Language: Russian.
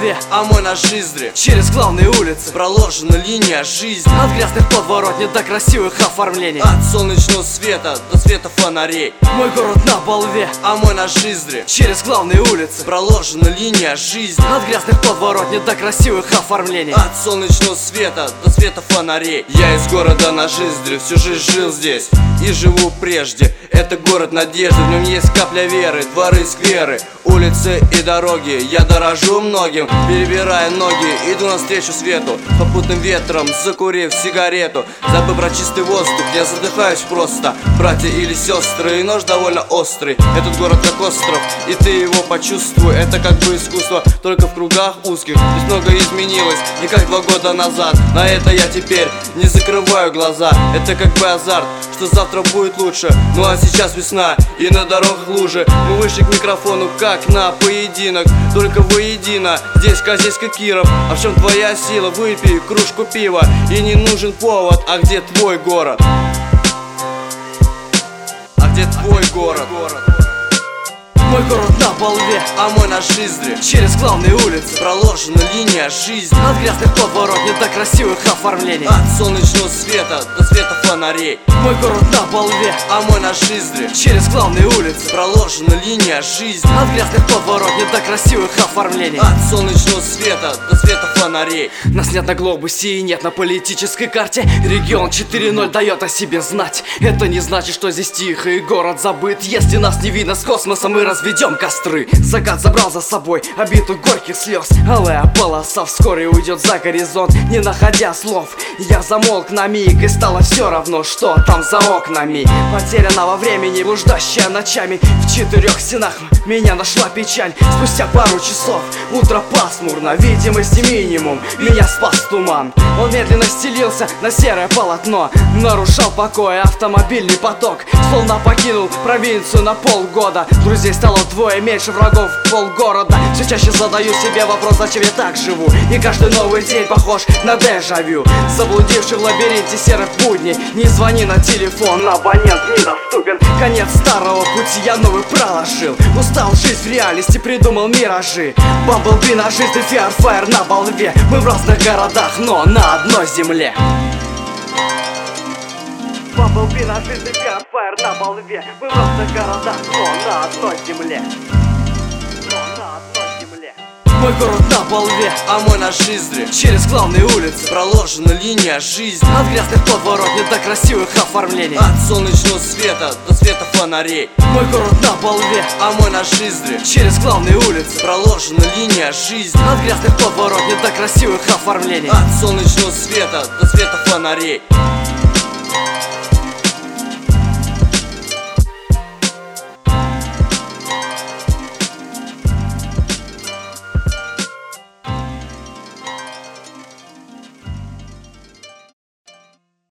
оболве, а мой на жиздре. Через главные улицы проложена линия жизни. От грязных подворотен до красивых оформлений, от солнечного света до света фонарей. Мой город на оболве, а мой на жиздре. Через главные улицы проложена линия жизни. От грязных подворотен до красивых оформлений, от солнечного света до света фонарей. Я из города на жиздре, всю жизнь жил здесь и живу прежде. Это город надежды, в нем есть капля веры, дворы, скверы, улицы и дороги. Я дорожу многим, перебирая ноги, иду навстречу свету, попутным ветром, закурив сигарету. Забыв про чистый воздух, я задыхаюсь просто. Братья или сестры, и нож довольно острый. Этот город как остров, и ты его почувствуй. Это как бы искусство, только в кругах узких. Здесь много изменилось, не как 2 года назад. На это я теперь не закрываю глаза. Это как бы азарт, что завтра будет лучше. Ну а сейчас весна, и на дорогах лужи. Мы вышли к микрофону, как на поединок, только воедино. Здесь Козельск и Киров. А в чем твоя сила? Выпей кружку пива, и не нужен повод. А где твой город? А где твой город? Мой город на оболве, а мой на жиздре. Через главные улицы проложена линия жизни. От грязных подворотен до красивых оформлений, от солнечного света до света фонарей. Мой город на оболве, а мой на жиздре. Через главные улицы проложена линия жизни. От грязных подворотен до красивых оформлений, от солнечного света до света фонарей. Нас нет на глобусе и нет на политической карте. Регион 4.0 дает о себе знать. Это не значит, что здесь тихо и город забыт. Если нас не видно с космоса, мы разведем костры. Закат забрал за собой обиду горьких слез. Алая полоса вскоре уйдет за горизонт. Не находя слов, я замолк на миг, и стало все равно, что там за окнами. Потеряна во времени, блуждащая ночами. В 4 стенах меня нашла печаль. Спустя пару часов, утро пасмурно, видимости минимум, меня спас туман. Он медленно стелился на серое полотно, нарушал покой автомобильный поток. Словно покинул провинцию на полгода. Друзей стало вдвое меньше, врагов полгорода. Все чаще задаю себе вопрос, зачем я так живу. И каждый новый день похож на дежавю. Заблудивший в лабиринте серых будней. Не звони на телефон, абонент недоступен. Конец старого пути я новый проложил. Устал жить в реальности, придумал миражи. Бамблби на жизнь, Фиарфайр на оболве. Мы в разных городах, но на одной земле. Бамблби на жизнь, Фиарфайр на оболве. Мы в разных городах, но на одной земле. Мой город на оболве, а мой на жиздре. Через главные улицы проложена линия жизни. От грязных подворотен до красивых оформлений, от солнечного света до света фонарей. Мой город на оболве, а мой на жиздре. Через главные улицы проложена линия жизни. От грязных подворотен до красивых оформлений, от солнечного света до света фонарей.